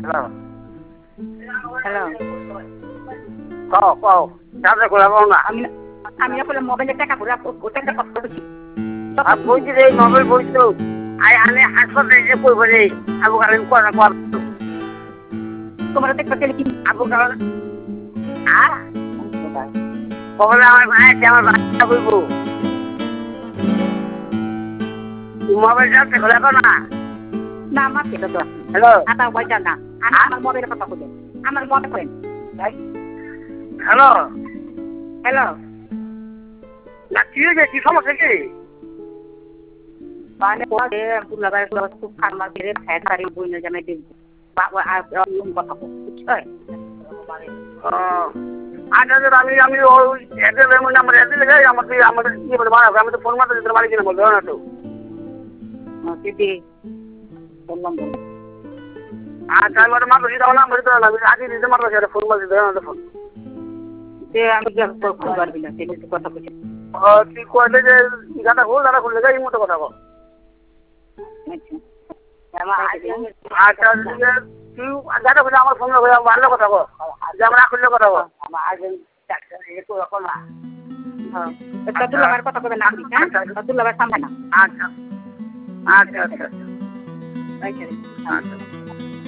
hello hello কও চার্জে করে না আমি আমি আসলে মোবাইলে টাকা ভরা টাকা কষ্ট করছি আর বলছি রে মোবাইল বলছো আই আনে হাসপাতালে যে কই বলে আবু কালাম কোনা কর তোমার দেখতে গেলে কি আবু কালাম আ কবে আমার ভাই আছে আমার বাচ্চা বলবো মোবাইল চার্জে করে না না আমার সেটা তো হ্যালো আতা বলটা না আমার মোবাইলে কথা বলেন আমার মনে করেন হ্যালো হ্যালো না কি হয়েছে কি সমস্যা কি মানে পরে পুলাবার খুব খারাপ করে ফ্যান বাড়ি বইনে জামাই দিন বাবা আর কথা বুঝছো আচ্ছা আমি আমি ওই এদের নাম্বার এদের লেগে আমাকে আমাদের কি বলে বাড়াবো আমি তো ফোন মারতে দিতে পারি কিনা বলতে না তো দিদি ফোন নম্বর আচ্ছা আমি ওটা মারতে দিতে নাম্বার দিতে না আমি আগে দিতে মারতে সেটা ফোন মারতে দিতে না ফোন যে আমি ফোন করবি না সেটা কথা বলছি তুই কইলে যে দাদা খুললে যাই মতো কথা বল আচ্ছা তুই দাদা খুলে আমার ফোন করে ভালো কথা বল যে আমরা খুললে কথা বল তুলাবার কথা বলবেন আপনি হ্যাঁ তুলাবার সামনে না আচ্ছা আচ্ছা আচ্ছা আচ্ছা আচ্ছা